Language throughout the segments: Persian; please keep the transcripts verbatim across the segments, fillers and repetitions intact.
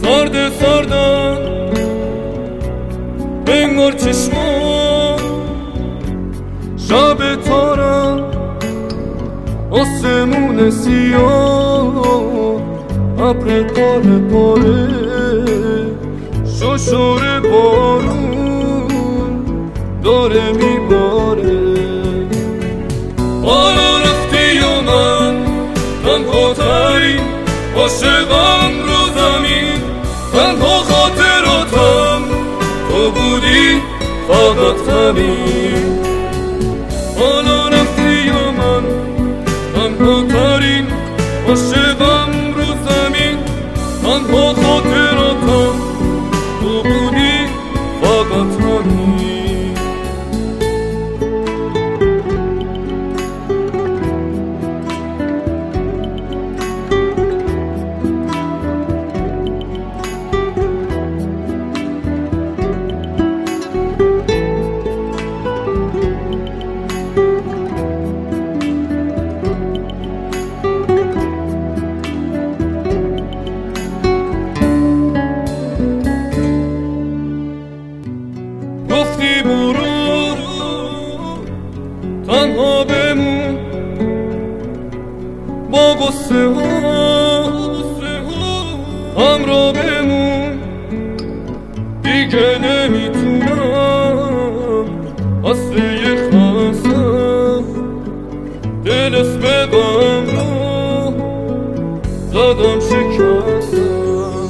سرد سردم انگار چشمام شب تارم آسمون سیاه ابر پاره پاره ششور بارون داره میباره حالا رفتی و من تنها ترین عاشقم رو زمین تنها خاطراتم تو بودی فقط همین حالا رفتی و من تنها ترین عاشقم رو زمین تنها خاطراتم تو بودی فقط همین گفتی برو تنها بمون با غصه ها همراه بمون دیگه نمیتونم اصل یه خواستم دل اسم غم رو زدم شکستم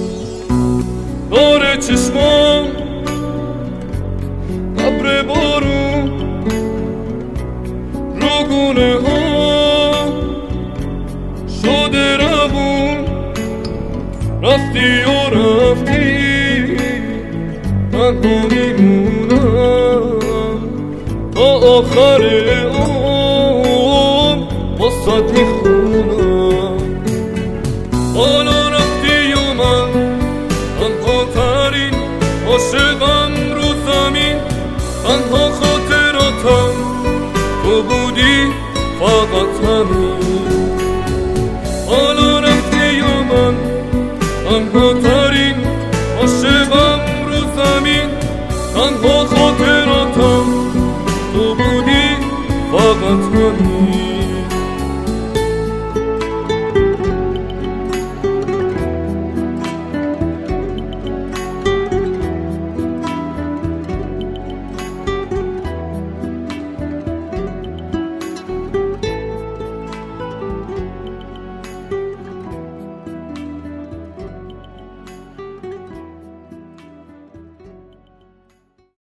داره چشمام ابر بارون رو گونه ها شده روون رفتی و رفتی تنها میمونم تا آخر عمر واسات میخونم حالا رفتی و من تنها ترین عاشقم رو زمین تنها خاطراتم تو بودی فقط همین حالا رفتی و من تنها